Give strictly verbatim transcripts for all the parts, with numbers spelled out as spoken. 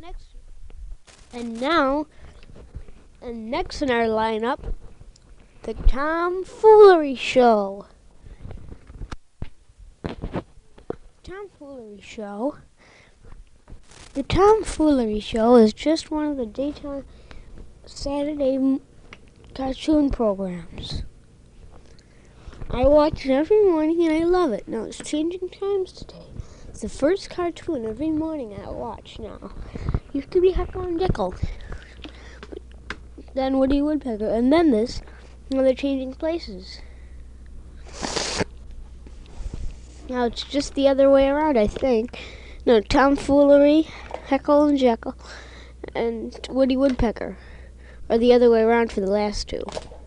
next, and now, and next in our lineup, the Tomfoolery Show. Tomfoolery Show. The Tomfoolery Show is just one of the daytime Saturday m- cartoon programs. I watch it every morning and I love it. Now it's changing times today. It's the first cartoon every morning I watch now. Used to be Heckle and Jekyll. Then Woody Woodpecker. And then this. Now they're changing places. Now it's just the other way around, I think. No, Tomfoolery, Heckle and Jekyll, and Woody Woodpecker. Or the other way around for the last two.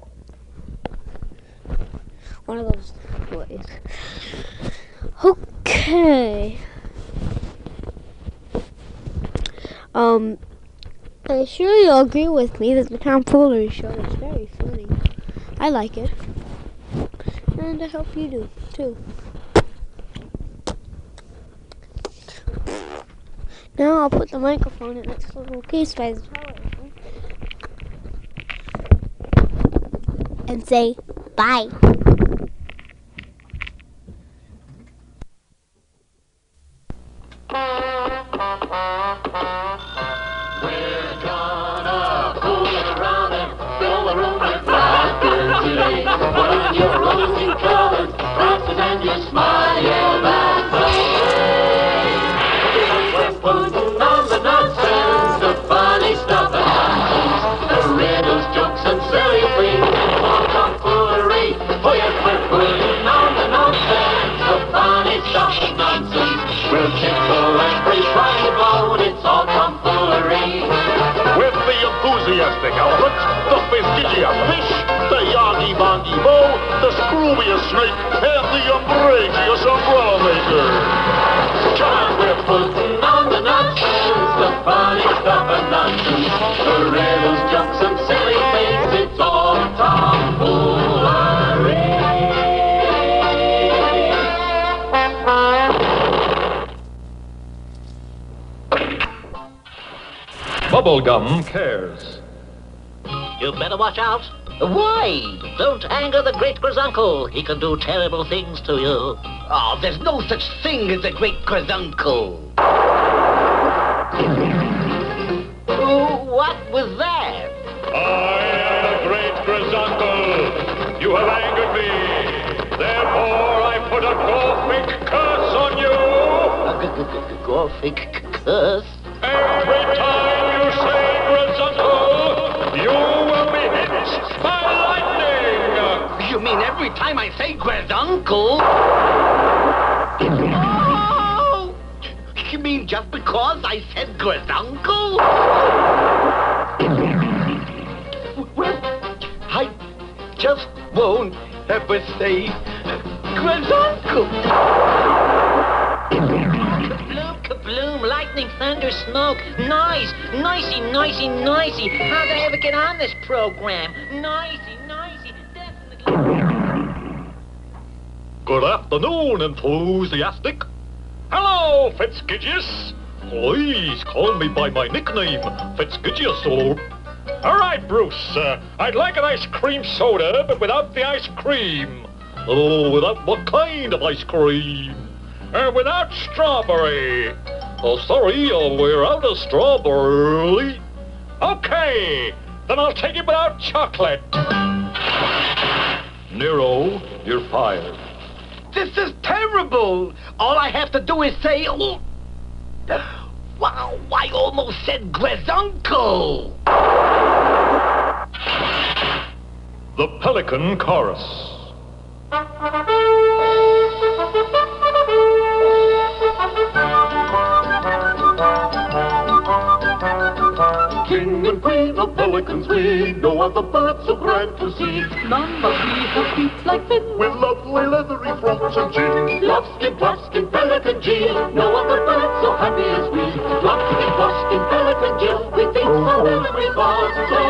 One of those ways. Okay. Um, I'm sure you'll agree with me that the Tomfoolery Show is very funny. I like it. And I hope you do, too. Now I'll put the microphone in its little case by the television and say bye. We're gonna fool around and fill the room with laughter today. Put on your rosy colors, glasses and your smile and we're putting on the nonsense, the funny stuff and nonsense, the riddles, jokes and silly things, all tomfoolery. Oh yes, we're putting on the nonsense, the funny stuff and nonsense. We'll tickle and freeze right about, it's all tomfoolery. With the enthusiastic elephant, the Fiskigia fish, the Yagi Bongi Bo, the Scroobius snake, and the umbrageous umbrella maker. Come on, we're putting on the nonsense, the funny stuff and nonsense, the riddles, jokes and silly things, it's all tomfoolery. Bubblegum cares. You better watch out. Why? Don't anger the great Grizuncle. He can do terrible things to you. Oh, there's no such thing as a great Grizuncle. Oh, what was that? I am the great Grizuncle. You have angered me. Therefore, I put a Gorfink curse on you. A Gorfink curse? Every time you say Grizuncle, you will be hit by lightning. You mean every time I say Grizuncle? Oh! You mean just because I said Grizuncle? Well, I just won't ever say Grizuncle. Kabloom, kabloom, lightning, thunder, smoke. Nice, nicey, nicey, nicey. How'd I ever get on this program? Nicey, nicey, definitely. Good afternoon, enthusiastic. Hello, Fitzgigius. Please call me by my nickname, Fitzgigius. All right, Bruce. Uh, I'd like an ice cream soda, but without the ice cream. Oh, without what kind of ice cream? Uh, without strawberry. Oh, sorry, uh, we're out of strawberry. Okay, then I'll take it without chocolate. Nero, you're fired. This is terrible. All I have to do is say, oh, wow, I almost said Grizuncle. The Pelican Chorus. King and queen of pelicans we, no other bird so grand to see. None but we have feet like fins, With lovely leathery fronts and chin. Lobskin, Plopskin, Pelican Jill, no other bird so happy as we. Lobskin, Plopskin, Pelican Jill, we think so well and we fall so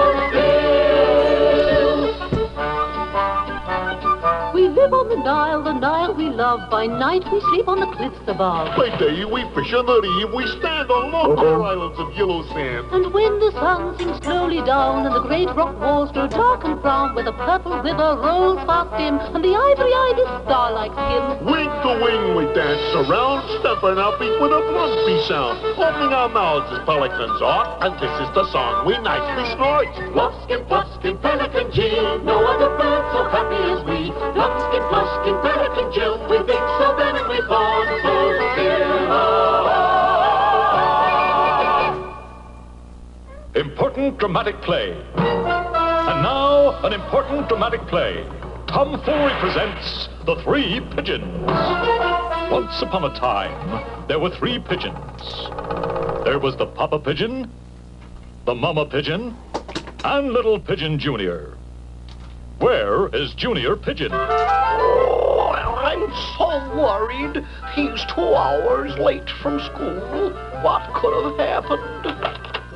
still. we live on the Nile, the Nile we love by By night we sleep on the cliffs above. By day we fish on the reef, we stand on long islands of yellow sand. And when the sun sinks slowly down and the great rock walls grow dark and brown, where the purple river rolls past him and the ivory-eyed is star-like skin. Wing to wing we dance around, stamping our feet with a lumpy sound, opening our mouths as pelicans ought, and this is the song we nightly snort. Pluskin, Pluskin, Pelican Jill, no other bird so happy as we. Pluskin, Pluskin, Pelican Jill, we think so then and we fall so still. Important dramatic play. And now, an important dramatic play. Tom Foolery presents The Three Pigeons. Once upon a time, there were three pigeons. There was the Papa Pigeon, the Mama Pigeon, and Little Pigeon Junior. Where is Junior Pigeon? Oh, I'm so worried. He's two hours late from school. What could have happened?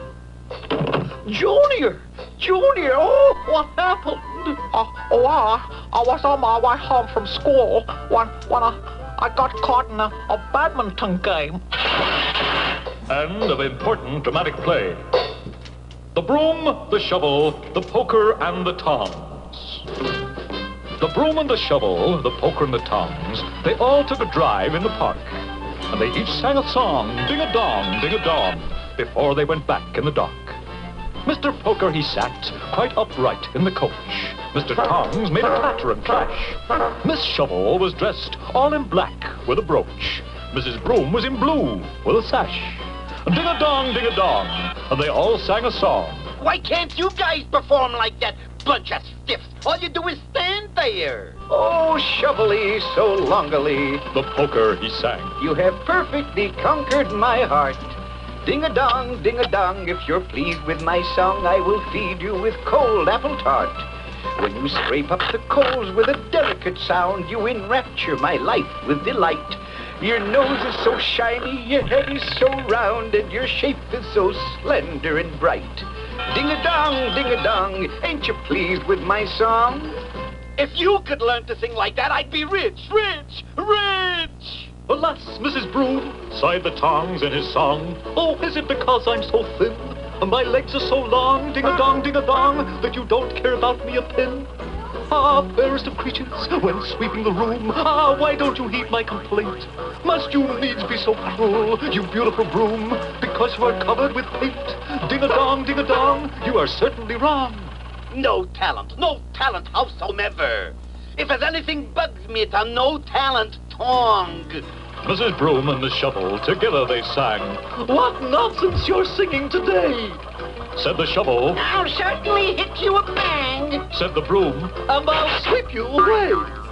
Junior! Junior! Oh, what happened? Uh, oh, I, I was on my way home from school when, when I, I got caught in a, a badminton game. End of important dramatic play. The broom, the shovel, the poker, and the tongs. The broom and the shovel, the poker and the tongs, they all took a drive in the park. And they each sang a song, ding-a-dong, ding-a-dong, before they went back in the dock. Mister Poker, he sat quite upright in the coach. Mister Tongs made a clatter and clash. Miss Shovel was dressed all in black with a brooch. Missus Broom was in blue with a sash. Ding-a-dong, ding-a-dong, and they all sang a song. Why can't you guys perform like that, bunch of stiffs? All you do is stand there. Oh, Shovely, so longily, The Poker, he sang. you have perfectly conquered my heart. Ding-a-dong, ding-a-dong, if you're pleased with my song, I will feed you with cold apple tart. When you scrape up the coals with a delicate sound, you enrapture my life with delight. Your nose is so shiny, your head is so round, and your shape is so slender and bright. Ding-a-dong, ding-a-dong, ain't you pleased with my song? If you could learn to sing like that, I'd be rich, rich, rich! Alas, Missus Broom, sighed the Tongs in his song. Oh, is it because I'm so thin, and my legs are so long, ding-a-dong, ding-a-dong, that you don't care about me a pin? Ah, fairest of creatures, when sweeping the room, ah, why don't you heed my complaint? Must you needs be so cruel, you beautiful broom, because you are covered with paint? Ding-a-dong, ding-a-dong, you are certainly wrong. No talent, no talent, howsoever. If there's anything bugs me, it's a no-talent tongue. Missus Broom and Miss Shovel, together they sang. What nonsense you're singing today, said the shovel. I'll certainly hit you a bang. Said the broom, and I'll sweep you away.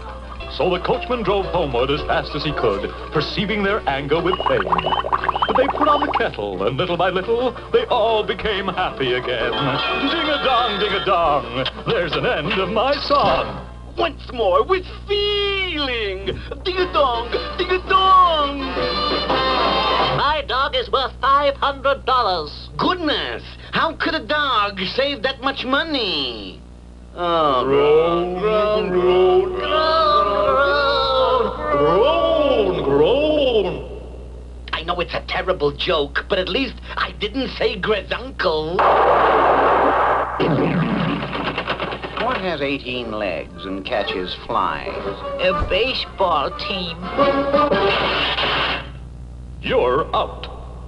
So the coachman drove homeward as fast as he could, perceiving their anger with pain. But they put on the kettle, and little by little, they all became happy again. Ding-a-dong, ding-a-dong, there's an end of my song. Once more, with feeling. Ding-a-dong, ding-a-dong. My dog is worth five hundred dollars. Goodness, how could a dog save that much money? Oh, Groan, groan, groan, groan, groan. I know it's a terrible joke, but at least I didn't say Grezuncle. What has eighteen legs and catches flies? A baseball team. You're out.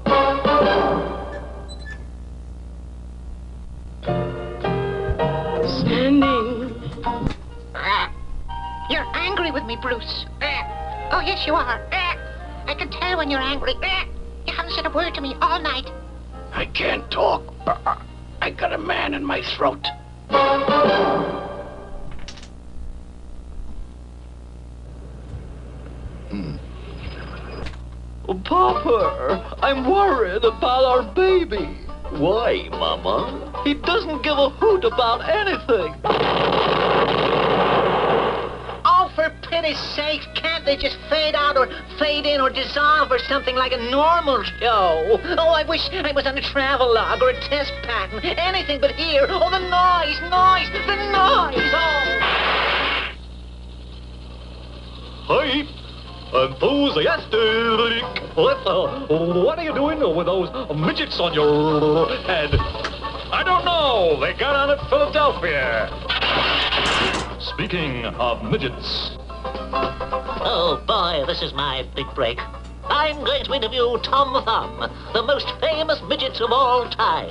Standing. Ah, you're angry with me, Bruce. Ah, oh, yes, you are. Ah, I can tell when you're angry. Ah, you haven't said a word to me all night. I can't talk. I got a man in my throat. Hmm. Papa, I'm worried about our baby. Why, Mama? He doesn't give a hoot about anything. Oh, for pity's sake, can't they just fade out or fade in or dissolve or something like a normal show? Oh, I wish I was on a travel log or a test pattern. Anything but here. Oh, the noise, noise, the noise. Oh. Hi. enthusiastic. What are you doing with those midgets on your head? I don't know. They got on at Philadelphia. Speaking of midgets. Oh, boy, this is my big break. I'm going to interview Tom Thumb, the most famous midget of all time.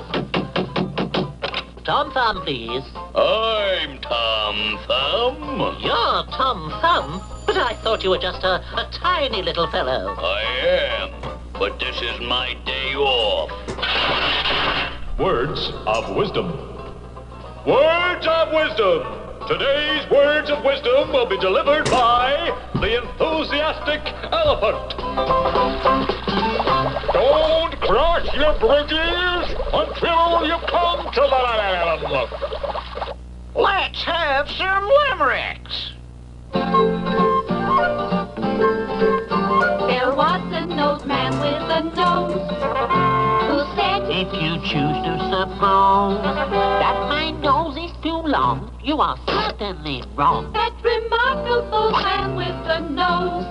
Tom Thumb, please. I'm Tom Thumb. You're Tom Thumb? But I thought you were just a, a tiny little fellow. I am, but this is my day off. Words of wisdom. Words of wisdom. Today's words of wisdom will be delivered by the enthusiastic elephant. Don't cross your bridges until you come to the land. Let's have some limericks. There was an old man with a nose who said, If you choose to suppose that my nose is too long, you are certainly wrong. that remarkable man with a nose.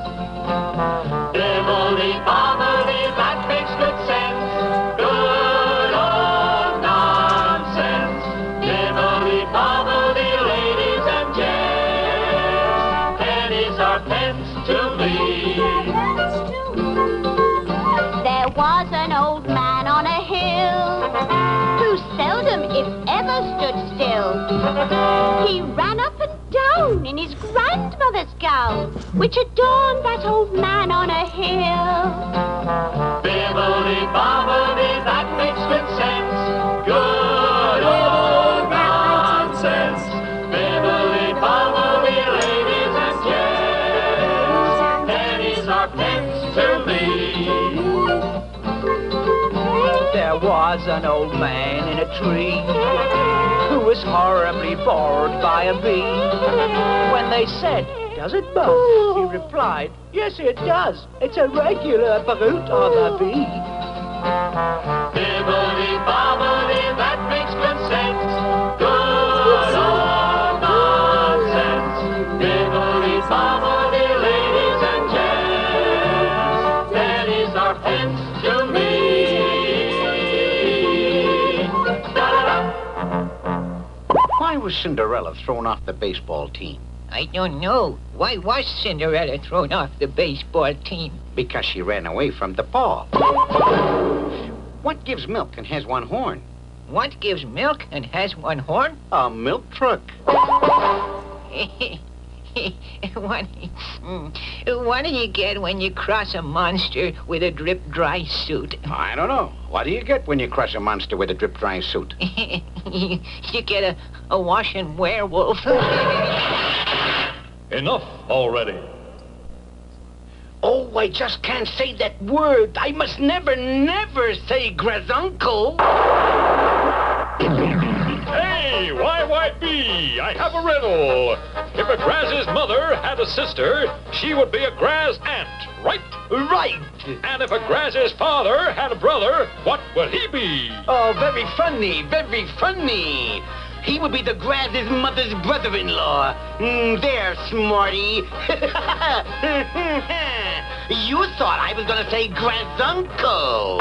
Dibbly-bobbly, that makes good sense. Good old nonsense. Dibbly-bobbly, ladies and gents. Pennies are pence to me. There was an old man on a hill who seldom, if ever, stood still. He ran up and down in his grandmother's gown, which adorned that old man on a hill. Bibbly-bobbly, that makes good sense. Good old nonsense. Bibbly-bobbly, ladies and gents. Pennies are pence to me. There was an old man in a tree who was horribly bored by a bee. When they said, "Does it buzz?" he replied, "Yes, it does. It's a regular brute of a bee." Bibbly-bobbly, that makes good sense. Good old nonsense. Bibbly-bobbly, ladies and gents. Pennies are pence to me. Why was Cinderella thrown off the baseball team? I don't know. Why was Cinderella thrown off the baseball team? Because she ran away from the ball. What gives milk and has one horn? What gives milk and has one horn? A milk truck. what, what do you get when you cross a monster with a drip dry suit? I don't know. What do you get when you crush a monster with a drip dry suit? you, you get a, a washing werewolf. Enough already. Oh, I just can't say that word. I must never, never say grazuncle. Hey, Y Y B, I have a riddle. If a Graz's mother had a sister, she would be a Graz aunt, right? Right. And if a Graz's father had a brother, what would he be? Oh, very funny, very funny. He would be the Graz's mother's brother-in-law. Mm, there, smarty. You thought I was gonna say grazuncle.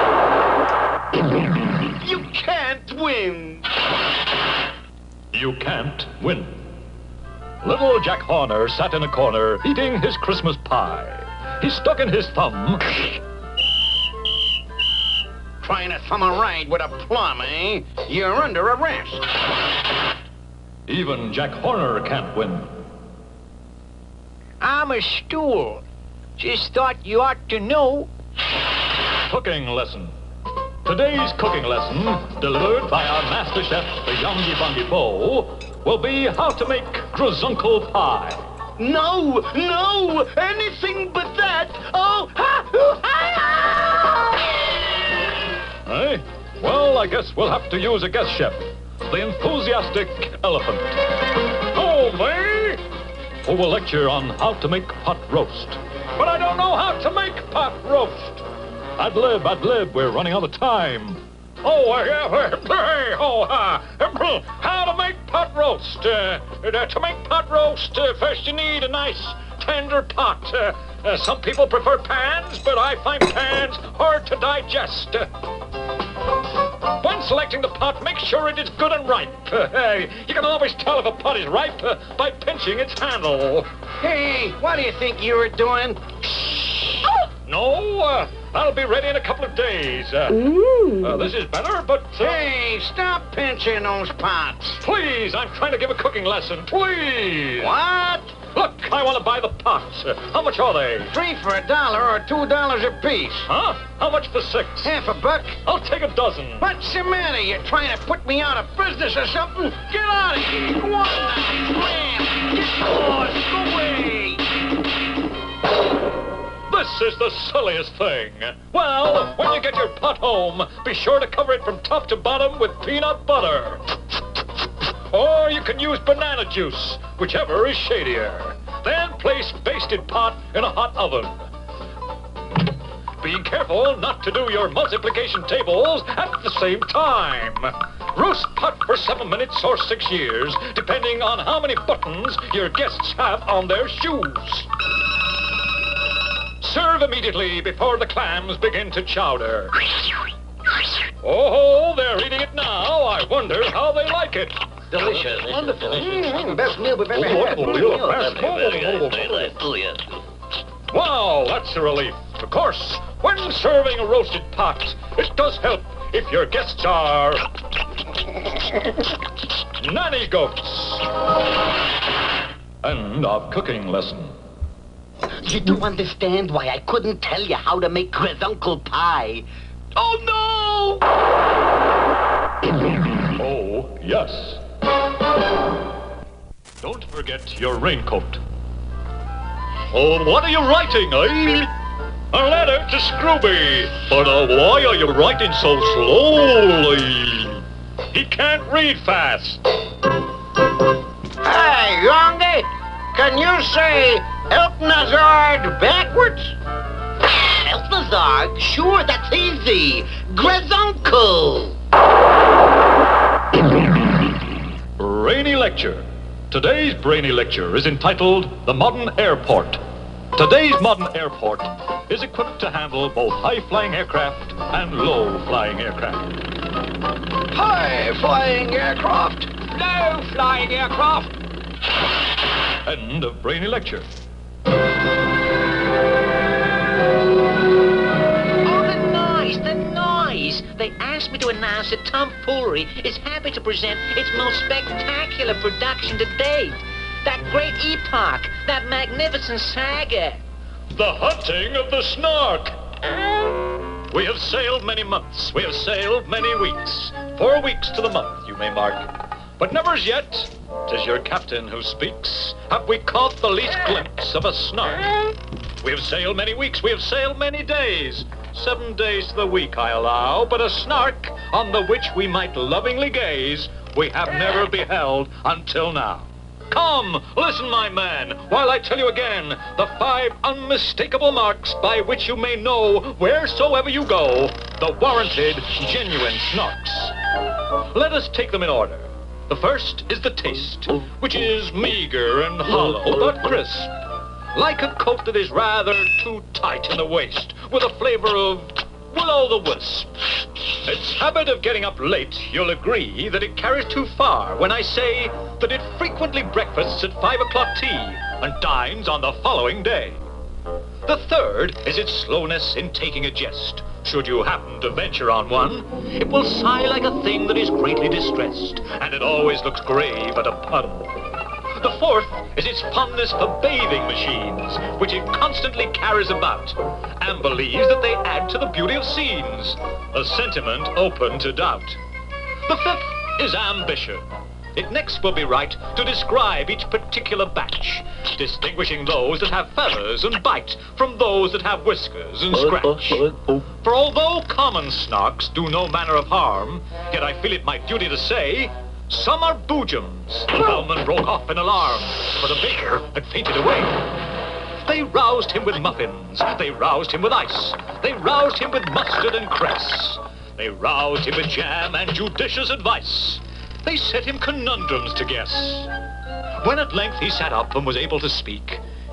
You can't win. You can't win. Little Jack Horner sat in a corner eating his Christmas pie. He stuck in his thumb. Trying to thumb a ride with a plum, eh? You're under arrest. Even Jack Horner can't win. I'm a stool. Just thought you ought to know. Cooking lesson. Today's cooking lesson, delivered by our master chef, the Yongy Bungy Bo, will be how to make grazuncle pie. No, no, anything but that. Oh, ha, hoo, ha, Eh? Well, I guess we'll have to use a guest chef, the enthusiastic elephant. Oh, me! Who will lecture on how to make pot roast. But I don't know how to make pot roast. Ad lib, ad lib, we're running out of time. Oh, uh, yeah, oh, uh, how to make pot roast. Uh, uh, to make pot roast, uh, first you need a nice tender pot. Uh, uh, some people prefer pans, but I find pans hard to digest. Uh, when selecting the pot, make sure it is good and ripe. Uh, you can always tell if a pot is ripe uh, by pinching its handle. Hey, what do you think you were doing? No, uh, I'll be ready in a couple of days. Uh, uh, this is better, but... Uh, Hey, stop pinching those pots. Please, I'm trying to give a cooking lesson. Please. What? Look, I want to buy the pots. Uh, how much are they? Three for a dollar or two dollars a piece. Huh? How much for six? Half a buck. I'll take a dozen. What's the matter? You trying to put me out of business or something? Get out of here. Go on now. Ram. Get lost. Go away. This is the silliest thing. Well, when you get your pot home, be sure to cover it from top to bottom with peanut butter. Or you can use banana juice, whichever is shadier. Then place basted pot in a hot oven. Being careful not to do your multiplication tables at the same time. Roast pot for seven minutes or six years, depending on how many buttons your guests have on their shoes. Serve immediately before the clams begin to chowder. Oh, they're eating it now. I wonder how they like it. Delicious. Wonderful. Mm, best meal we've ever Oh, had. wonderful. Best Very meal. good. Oh, yes. Wow, that's a relief. Of course, when serving a roasted pot, it does help if your guests are nanny goats. End of cooking lesson. You do understand why I couldn't tell you how to make grezuncle pie. Oh, no! Oh, yes. Don't forget your raincoat. Oh, what are you writing, eh? A letter to Scrooby. But uh, why are you writing so slowly? He can't read fast. Hey, Youngie, can you say Elknazard backwards? Elknazard? Sure, that's easy. Grezuncle. Brainy Lecture. Today's Brainy Lecture is entitled The Modern Airport. Today's modern airport is equipped to handle both high-flying aircraft and low-flying aircraft. High-flying aircraft. Low-flying aircraft. End of Brainy Lecture. Oh, the noise, the noise. They asked me to announce that Tomfoolery is happy to present its most spectacular production to date. That great epoch, that magnificent saga. The Hunting of the Snark. We have sailed many months. We have sailed many weeks. Four weeks to the month, you may mark. But never as yet, 'tis your captain who speaks, have we caught the least glimpse of a snark. We have sailed many weeks, we have sailed many days. Seven days to the week, I allow, but a snark on the which we might lovingly gaze, we have never beheld until now. Come, listen, my men, while I tell you again the five unmistakable marks by which you may know, wheresoever you go, the warranted, genuine snarks. Let us take them in order. The first is the taste, which is meager and hollow, but crisp. Like a coat that is rather too tight in the waist, with a flavor of will-o'-the-wisp. Its habit of getting up late, you'll agree that it carries too far when I say that it frequently breakfasts at five o'clock tea and dines on the following day. The third is its slowness in taking a jest. Should you happen to venture on one, it will sigh like a thing that is greatly distressed, and it always looks grave at a pun. The fourth is its fondness for bathing machines, which it constantly carries about, and believes that they add to the beauty of scenes, a sentiment open to doubt. The fifth is ambition. It next will be right to describe each particular batch, distinguishing those that have feathers and bite from those that have whiskers and scratch. For although common snarks do no manner of harm, yet I feel it my duty to say, some are boojums. The bellman broke off in alarm, for the baker had fainted away. They roused him with muffins, they roused him with ice, they roused him with mustard and cress, they roused him with jam and judicious advice. They set him conundrums to guess. When at length he sat up and was able to speak,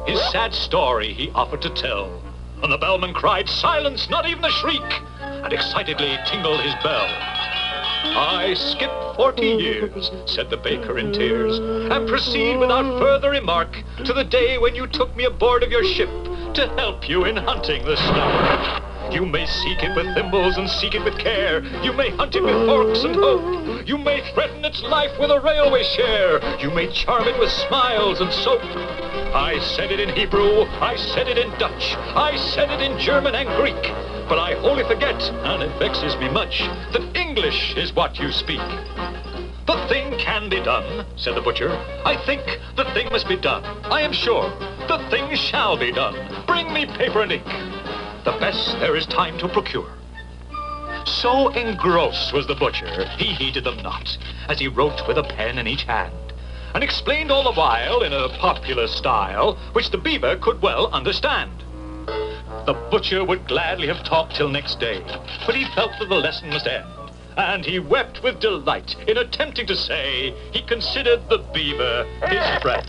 His sad story he offered to tell. And the bellman cried, "Silence, not even a shriek," and excitedly tingled his bell. "I skip forty years," said the baker in tears, "and proceed without further remark to the day when you took me aboard of your ship to help you in hunting the snow. You may seek it with thimbles and seek it with care. You may hunt it with forks and hope. You may threaten its life with a railway share. You may charm it with smiles and soap. I said it in Hebrew, I said it in Dutch, I said it in German and Greek. But I wholly forget, and it vexes me much, that English is what you speak." "The thing can be done," said the butcher. "I think the thing must be done. I am sure the thing shall be done. Bring me paper and ink. The best there is time to procure." So engrossed was the butcher, he heeded them not, as he wrote with a pen in each hand, and explained all the while in a popular style, which the beaver could well understand. The butcher would gladly have talked till next day, but he felt that the lesson must end, and he wept with delight in attempting to say he considered the beaver his friend.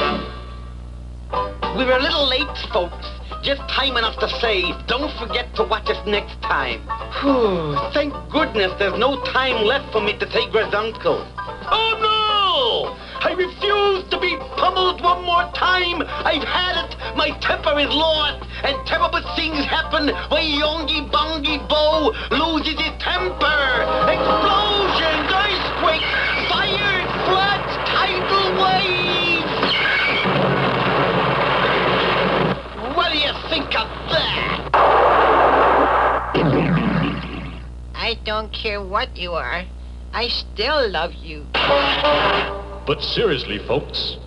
We were a little late, folks. Just time enough to say, don't forget to watch us next time. Whew, thank goodness there's no time left for me to take Grazuncle. Oh no! I refuse to be pummeled one more time. I've had it. My temper is lost, and terrible things happen when Yongi Bongi Bo loses his temper. Explosions, earthquakes, fires, floods, tidal waves. What do you think of that? I don't care what you are. I still love you. But seriously, folks.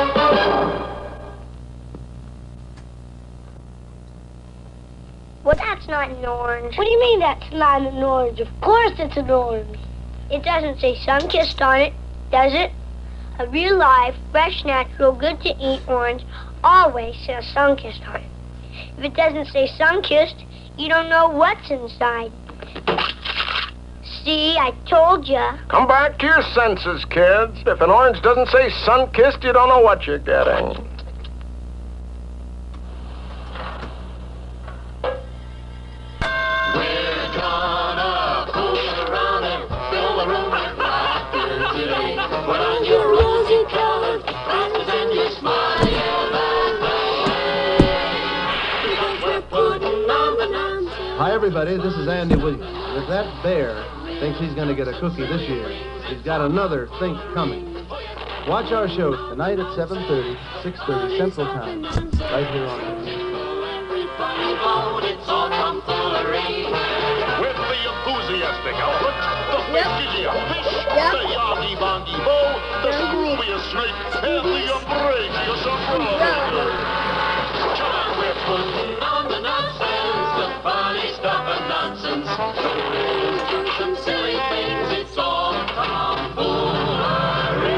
Well, that's not an orange. What do you mean that's not an orange? Of course it's an orange. It doesn't say sun-kissed on it, does it? A real live, fresh, natural, good-to-eat orange always says sun-kissed on it. If it doesn't say sun-kissed, you don't know what's inside. See, I told ya. Come back to your senses, kids. If an orange doesn't say sun-kissed, you don't know what you're getting. We're gonna fool around and fill the room with laughter today. Put on your rosy-colored glasses and you smile that way. Because we're putting on the nonsense. Hi, everybody. This is Andy Williams. If that bear thinks he's going to get a cookie this year, he's got another think coming. Watch our show tonight at seven thirty, six thirty Central Time, right here on It's all tomfoolery. With the enthusiastic outlet, the Fish-Gigia Fish, Yep. the Yagi Bongi Bo, the Scroobius Snake, and the Umbrageous Umbrella. We're putting on the nonsense, the funny stuff and nonsense. The rules do some silly things, it's all tomfoolery.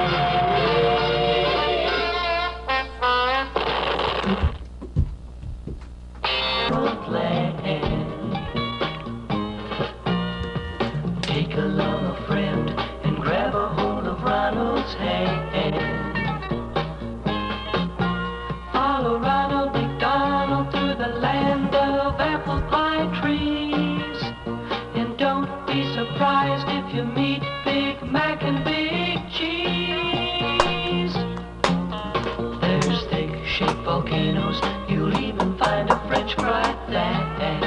Take along a friend and grab a hold of Ronald's hand. Follow Ronald McDonald through the land of apple pie trees. And don't be surprised if you meet Big Mac and Big Cheese. There's thick-shaped volcanoes, you'll even find a French fry thatch.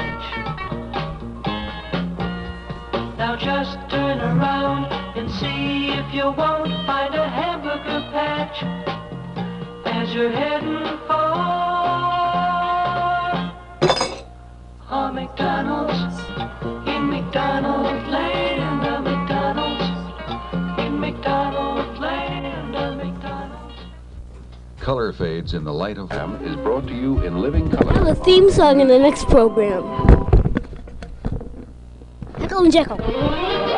Now just turn around and see if you won't find a hamburger patch as you're heading for a McDonald's in McDonald's land, a McDonald's in McDonald's land, a McDonald's. Color Fades in the Light of Ham is brought to you in living color. Have a theme song in the next program. Heckle and Jekyll.